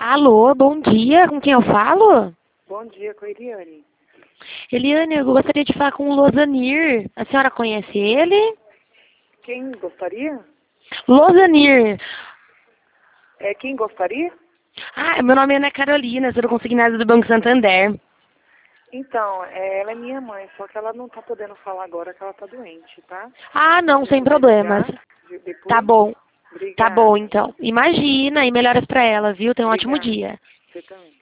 Alô, bom dia, com quem eu falo? Bom dia, com a Eliane. Eliane, eu gostaria de falar com o Losanir. A senhora conhece ele? Quem gostaria? Losanir. Quem gostaria? Ah, meu nome é Ana Carolina, sou consignada do Banco Santander. Então, ela é minha mãe, só que ela não tá podendo falar agora que ela tá doente, tá? Ah, não, Você sem puder problemas. ligar Tá depois? bom. Tá bom, Obrigada. então. Imagina, e melhoras pra ela, viu? Tenha um ótimo Obrigada. dia. Você também.